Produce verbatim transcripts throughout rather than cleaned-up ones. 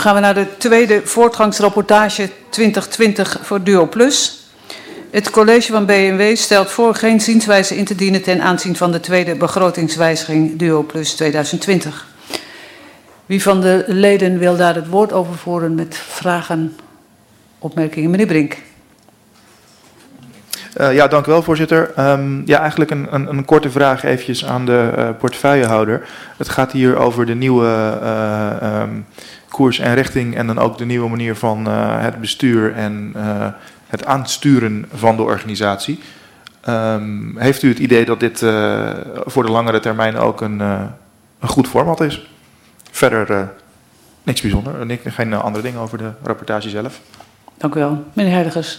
gaan we naar de tweede voortgangsrapportage twintig twintig voor Duo Plus. Het college van B N W stelt voor geen zienswijze in te dienen ten aanzien van de tweede begrotingswijziging Duo Plus tweeduizend twintig. Wie van de leden wil daar het woord over voeren met vragen, opmerkingen? Meneer Brink. Uh, ja, dank u wel, voorzitter. Um, ja, eigenlijk een, een, een korte vraag eventjes aan de uh, portefeuillehouder. Het gaat hier over de nieuwe uh, um, koers en richting en dan ook de nieuwe manier van uh, het bestuur en uh, het aansturen van de organisatie. Um, heeft u het idee dat dit uh, voor de langere termijn ook een, uh, een goed format is? Verder uh, niks bijzonder, Nik, geen uh, andere dingen over de rapportage zelf. Dank u wel. Meneer Heiligers.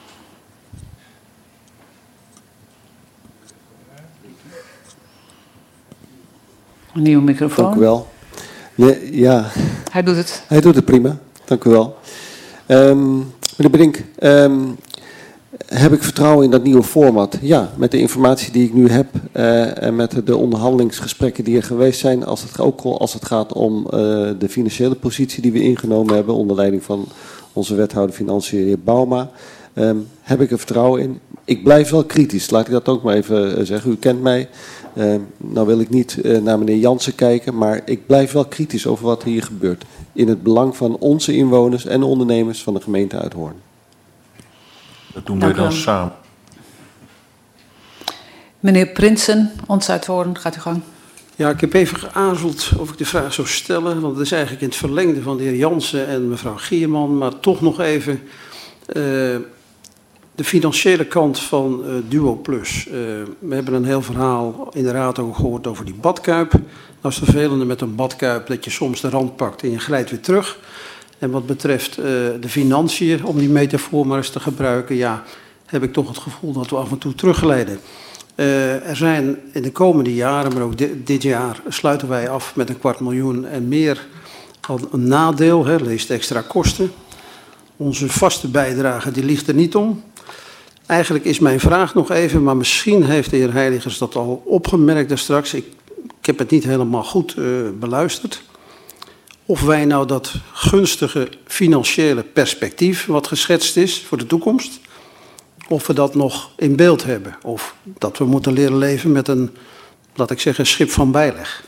Een nieuwe microfoon. Dank u wel. Ja, ja. Hij doet het. Hij doet het prima. Dank u wel. Um, meneer Brink, um, heb ik vertrouwen in dat nieuwe format? Ja, met de informatie die ik nu heb uh, en met de onderhandelingsgesprekken die er geweest zijn, als het, ook als het gaat om uh, de financiële positie die we ingenomen hebben onder leiding van onze wethouder Financiën, de heer Bouma, um, heb ik er vertrouwen in. Ik blijf wel kritisch, laat ik dat ook maar even uh, zeggen. U kent mij. Uh, nou wil ik niet uh, naar meneer Jansen kijken, maar ik blijf wel kritisch over wat hier gebeurt. In het belang van onze inwoners en ondernemers van de gemeente Uithoorn. Dat doen wij dan samen. Meneer Prinsen, ons Uithoorn, gaat u gang. Ja, ik heb even geaarzeld of ik de vraag zou stellen, want het is eigenlijk in het verlengde van de heer Jansen en mevrouw Gierman, maar toch nog even uh, de financiële kant van uh, Duo Plus. Uh, we hebben een heel verhaal in de raad ook gehoord over die badkuip. Dat is het vervelende met een badkuip, dat je soms de rand pakt en je glijdt weer terug. En wat betreft uh, de financiën, om die metafoor maar eens te gebruiken, ja, heb ik toch het gevoel dat we af en toe terugglijden. Uh, er zijn in de komende jaren, maar ook di dit jaar, sluiten wij af met een kwart miljoen en meer al een nadeel, hè, lees de extra kosten. Onze vaste bijdrage, die ligt er niet om. Eigenlijk is mijn vraag nog even, maar misschien heeft de heer Heiligers dat al opgemerkt daar straks. Ik, ik heb het niet helemaal goed uh, beluisterd. Of wij nou dat gunstige financiële perspectief wat geschetst is voor de toekomst, of we dat nog in beeld hebben. Of dat we moeten leren leven met een, laat ik zeggen, schip van bijleg.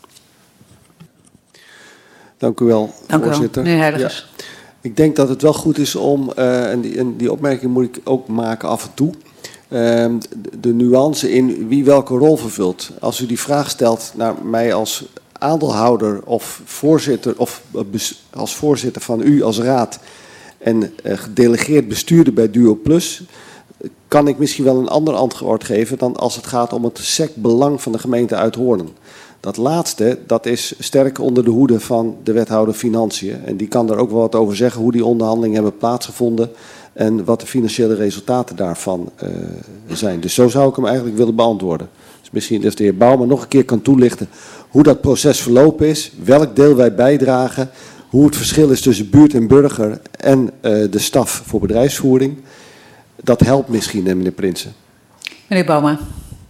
Dank u wel, Dank voorzitter. U wel, meneer Heiligers. Ja. Ik denk dat het wel goed is om, uh, en, die, en die opmerking moet ik ook maken af en toe, uh, de, de nuance in wie welke rol vervult. Als u die vraag stelt naar mij als aandeelhouder of voorzitter, of als voorzitter van u als raad en uh, gedelegeerd bestuurder bij Duo Plus, kan ik misschien wel een ander antwoord geven dan als het gaat om het S E C-belang van de gemeente Uithoorn. Dat laatste, dat is sterk onder de hoede van de wethouder Financiën. En die kan daar ook wel wat over zeggen hoe die onderhandelingen hebben plaatsgevonden en wat de financiële resultaten daarvan uh, zijn. Dus zo zou ik hem eigenlijk willen beantwoorden. Dus misschien dat de heer Bouma nog een keer kan toelichten hoe dat proces verlopen is, welk deel wij bijdragen, hoe het verschil is tussen buurt en burger en uh, de staf voor bedrijfsvoering. Dat helpt misschien, meneer Prinsen. Meneer Bouma.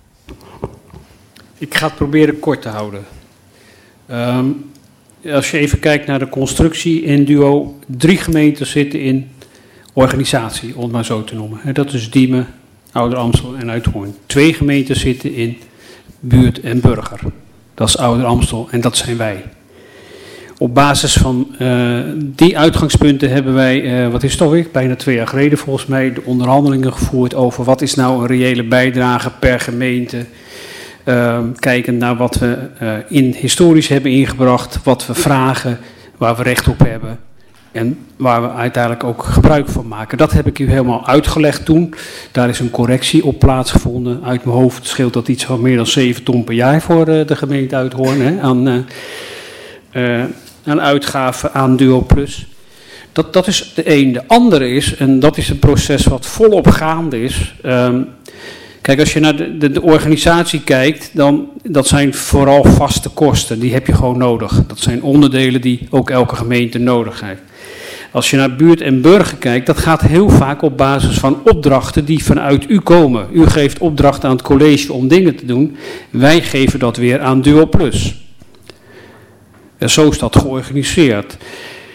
Ik ga het proberen kort te houden. Um, als je even kijkt naar de constructie in Duo, drie gemeenten zitten in organisatie, om het maar zo te noemen. En dat is Diemen, Ouder Amstel en Uithoorn. Twee gemeenten zitten in buurt en burger. Dat is Ouder Amstel en dat zijn wij. Op basis van uh, die uitgangspunten hebben wij, uh, wat is het alweer, bijna twee jaar geleden volgens mij, de onderhandelingen gevoerd over wat is nou een reële bijdrage per gemeente. Uh, kijken naar wat we uh, in historisch hebben ingebracht, wat we vragen, waar we recht op hebben en waar we uiteindelijk ook gebruik van maken. Dat heb ik u helemaal uitgelegd toen. Daar is een correctie op plaatsgevonden. Uit mijn hoofd scheelt dat iets van meer dan zeven ton per jaar voor uh, de gemeente Uithoorn hè, aan, uh, uh, aan uitgaven aan Duo Plus. Dat, dat is de een. De andere is, en dat is een proces wat volop gaande is. Um, Kijk, als je naar de, de, de organisatie kijkt, dan dat zijn vooral vaste kosten. Die heb je gewoon nodig. Dat zijn onderdelen die ook elke gemeente nodig heeft. Als je naar buurt en burger kijkt, dat gaat heel vaak op basis van opdrachten die vanuit u komen. U geeft opdrachten aan het college om dingen te doen. Wij geven dat weer aan Duo Plus. En zo is dat georganiseerd.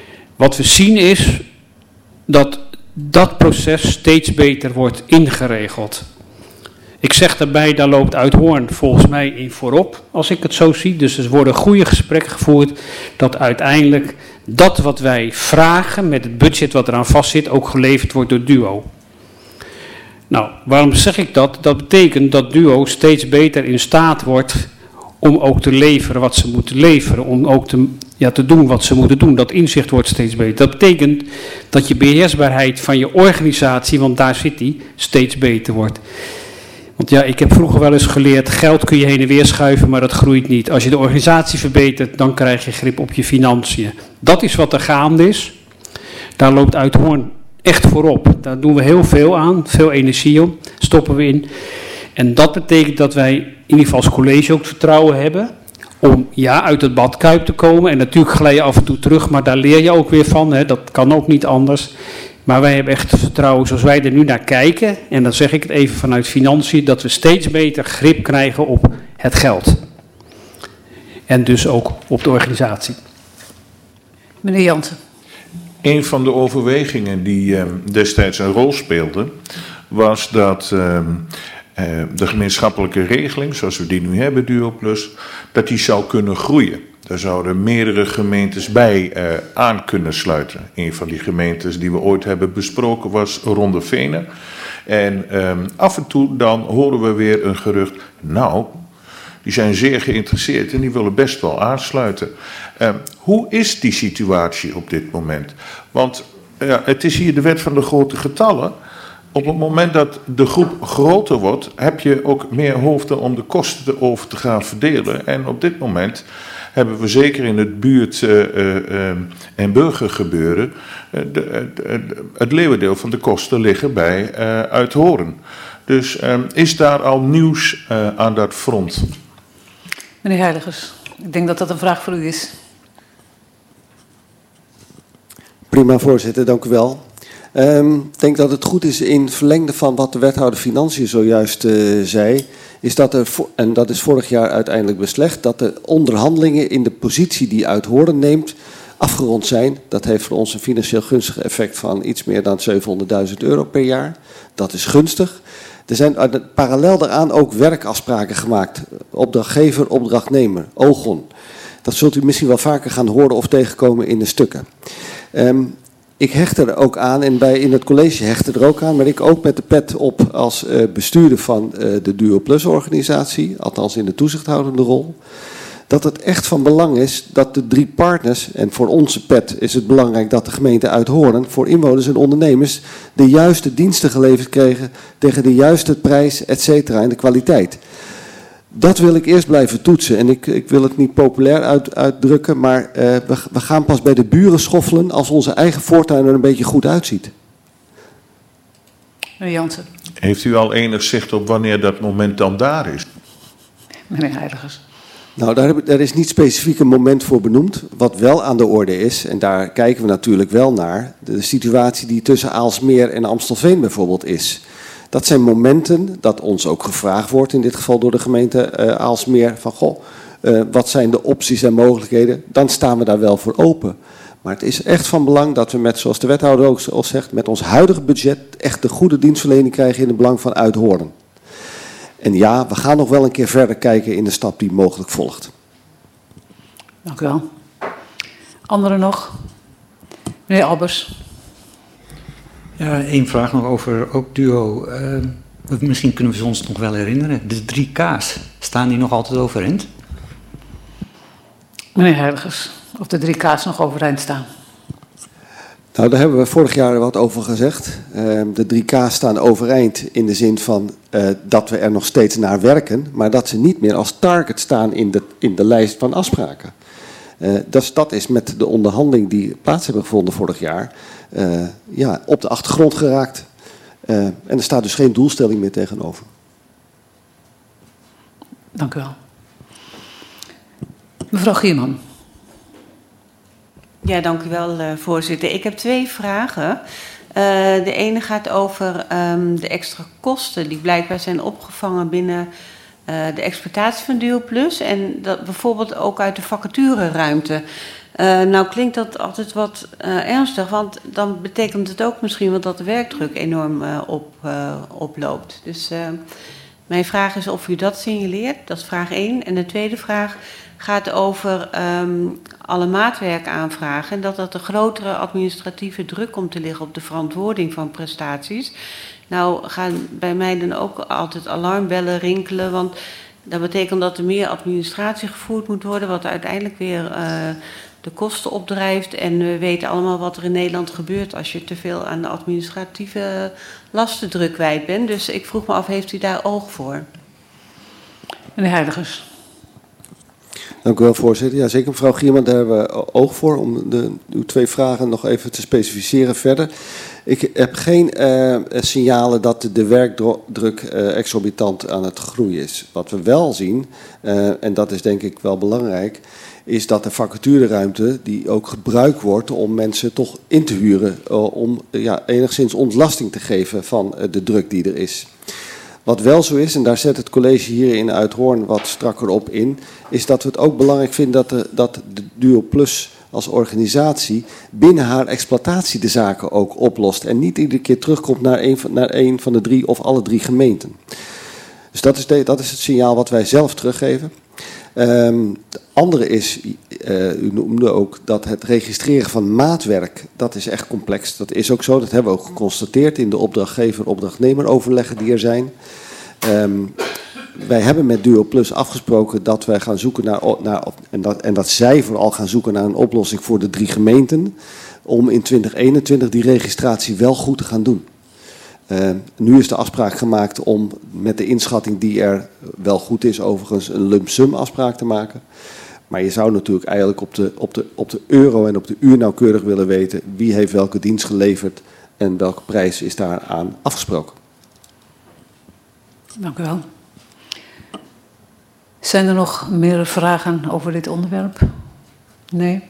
wat we zien is dat dat proces steeds beter wordt ingeregeld. Ik zeg daarbij, daar loopt Uithoorn volgens mij in voorop, als ik het zo zie. Dus er worden goede gesprekken gevoerd dat uiteindelijk dat wat wij vragen met het budget wat eraan vastzit ook geleverd wordt door Duo. Nou, waarom zeg ik dat? Dat betekent dat Duo steeds beter in staat wordt om ook te leveren wat ze moeten leveren. Om ook te, ja, te doen wat ze moeten doen. Dat inzicht wordt steeds beter. Dat betekent dat je beheersbaarheid van je organisatie, want daar zit die, steeds beter wordt. Want ja, ik heb vroeger wel eens geleerd, geld kun je heen en weer schuiven, maar dat groeit niet. Als je de organisatie verbetert, dan krijg je grip op je financiën. Dat is wat er gaande is. Daar loopt Uithoorn echt voorop. Daar doen we heel veel aan, veel energie om, stoppen we in. En dat betekent dat wij in ieder geval als college ook het vertrouwen hebben om ja, uit het badkuip te komen. En natuurlijk glij je af en toe terug, maar daar leer je ook weer van. Hè. Dat kan ook niet anders. Maar wij hebben echt het vertrouwen, zoals wij er nu naar kijken, en dan zeg ik het even vanuit financiën, dat we steeds beter grip krijgen op het geld. En dus ook op de organisatie. Meneer Jansen. Een van de overwegingen die uh, destijds een rol speelde, was dat uh, uh, de gemeenschappelijke regeling, zoals we die nu hebben, Duo Plus, dat die zou kunnen groeien. Daar zouden meerdere gemeentes bij uh, aan kunnen sluiten. Een van die gemeentes die we ooit hebben besproken was Rondevenen. En um, af en toe dan horen we weer een gerucht, nou, die zijn zeer geïnteresseerd en die willen best wel aansluiten. Uh, hoe is die situatie op dit moment? Want uh, het is hier de wet van de grote getallen. Op het moment dat de groep groter wordt, heb je ook meer hoofden om de kosten over te gaan verdelen. En op dit moment hebben we zeker in het buurt- uh, uh, en burgergebeuren uh, de, de, de, het leeuwendeel van de kosten liggen bij uh, Uithoorn. Dus uh, is daar al nieuws uh, aan dat front? Meneer Heiligers, ik denk dat dat een vraag voor u is. Prima, voorzitter, dank u wel. Um, ik denk dat het goed is in verlengde van wat de wethouder Financiën zojuist uh, zei, is dat er, en dat is vorig jaar uiteindelijk beslecht, dat de onderhandelingen in de positie die Uithoorn neemt afgerond zijn. Dat heeft voor ons een financieel gunstig effect van iets meer dan zevenhonderdduizend euro per jaar. Dat is gunstig. Er zijn parallel daaraan ook werkafspraken gemaakt. Opdrachtgever, opdrachtnemer, OGON. Dat zult u misschien wel vaker gaan horen of tegenkomen in de stukken. Um, Ik hecht er ook aan en bij in het college hecht er ook aan, maar ik ook met de pet op als uh, bestuurder van uh, de Duo Plus organisatie, althans in de toezichthoudende rol, dat het echt van belang is dat de drie partners, en voor onze pet is het belangrijk dat de gemeente Uithoorn voor inwoners en ondernemers de juiste diensten geleverd kregen tegen de juiste prijs, et cetera, en de kwaliteit. Dat wil ik eerst blijven toetsen. En ik, ik wil het niet populair uit, uitdrukken, maar uh, we, we gaan pas bij de buren schoffelen als onze eigen voortuin er een beetje goed uitziet. Meneer Jansen. Heeft u al enig zicht op wanneer dat moment dan daar is? Meneer Heiligers. Nou, daar, heb, daar is niet specifiek een moment voor benoemd. Wat wel aan de orde is, en daar kijken we natuurlijk wel naar, de situatie die tussen Aalsmeer en Amstelveen bijvoorbeeld is. Dat zijn momenten dat ons ook gevraagd wordt, in dit geval door de gemeente uh, Aalsmeer, van goh, uh, wat zijn de opties en mogelijkheden? Dan staan we daar wel voor open. Maar het is echt van belang dat we met, zoals de wethouder ook al zegt, met ons huidige budget echt de goede dienstverlening krijgen in het belang van Uithoorn. En ja, we gaan nog wel een keer verder kijken in de stap die mogelijk volgt. Dank u wel. Anderen nog? Meneer Albers. Ja, één vraag nog over ook Duo. Uh, misschien kunnen we ze ons nog wel herinneren. De drie K's, staan die nog altijd overeind? Meneer Heiligers, of de drie K's nog overeind staan? Nou, daar hebben we vorig jaar wat over gezegd. Uh, de drie K's staan overeind in de zin van uh, dat we er nog steeds naar werken, maar dat ze niet meer als target staan in de, in de lijst van afspraken. Uh, dus dat is met de onderhandeling die plaats hebben gevonden vorig jaar, uh, ja, op de achtergrond geraakt. Uh, en er staat dus geen doelstelling meer tegenover. Dank u wel. Mevrouw Gierman. Ja, dank u wel, uh, voorzitter. Ik heb twee vragen. Uh, de ene gaat over um, de extra kosten die blijkbaar zijn opgevangen binnen uh, de exploitatie van Duo Plus en dat bijvoorbeeld ook uit de vacatureruimte. Uh, nou klinkt dat altijd wat uh, ernstig, want dan betekent het ook misschien wel dat de werkdruk enorm uh, op, uh, oploopt. Dus uh, mijn vraag is of u dat signaleert, dat is vraag één. En de tweede vraag gaat over um, alle maatwerkaanvragen en dat dat een grotere administratieve druk komt te liggen op de verantwoording van prestaties. Nou gaan bij mij dan ook altijd alarmbellen rinkelen, want dat betekent dat er meer administratie gevoerd moet worden, wat uiteindelijk weer uh, de kosten opdrijft. En we weten allemaal wat er in Nederland gebeurt als je te veel aan de administratieve lastendruk kwijt bent. Dus ik vroeg me af, heeft u daar oog voor? Meneer Heiligers. Dank u wel, voorzitter. Ja, zeker mevrouw Gierman, daar hebben we oog voor om de, uw twee vragen nog even te specificeren verder. Ik heb geen uh, signalen dat de, de werkdruk uh, exorbitant aan het groeien is. Wat we wel zien, uh, en dat is denk ik wel belangrijk, is dat de vacatureruimte die ook gebruikt wordt om mensen toch in te huren, uh, om uh, ja, enigszins ontlasting te geven van uh, de druk die er is. Wat wel zo is, en daar zet het college hier in Uithoorn wat strakker op in, is dat we het ook belangrijk vinden dat de, dat de Duo Plus als organisatie binnen haar exploitatie de zaken ook oplost. En niet iedere keer terugkomt naar een van, naar een van de drie of alle drie gemeenten. Dus dat is, de, dat is het signaal wat wij zelf teruggeven. Um, de andere is, uh, u noemde ook dat het registreren van maatwerk, dat is echt complex. Dat is ook zo, dat hebben we ook geconstateerd in de opdrachtgever-opdrachtnemer overleggen die er zijn. Um, wij hebben met Duo Plus afgesproken dat wij gaan zoeken naar, naar en, dat, en dat zij vooral gaan zoeken naar een oplossing voor de drie gemeenten, om in twintig eenentwintig die registratie wel goed te gaan doen. Uh, nu is de afspraak gemaakt om met de inschatting die er wel goed is overigens een lump sum afspraak te maken. Maar je zou natuurlijk eigenlijk op de, op de, op de euro en op de uur nauwkeurig willen weten wie heeft welke dienst geleverd en welke prijs is daaraan afgesproken. Dank u wel. Zijn er nog meer vragen over dit onderwerp? Nee.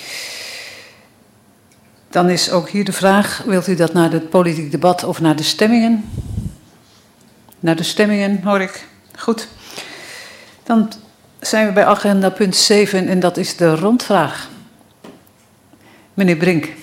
Dan is ook hier de vraag, wilt u dat naar het politiek debat of naar de stemmingen? Naar de stemmingen, hoor ik. Goed. Dan zijn we bij agenda punt zeven en dat is de rondvraag. Meneer Brink.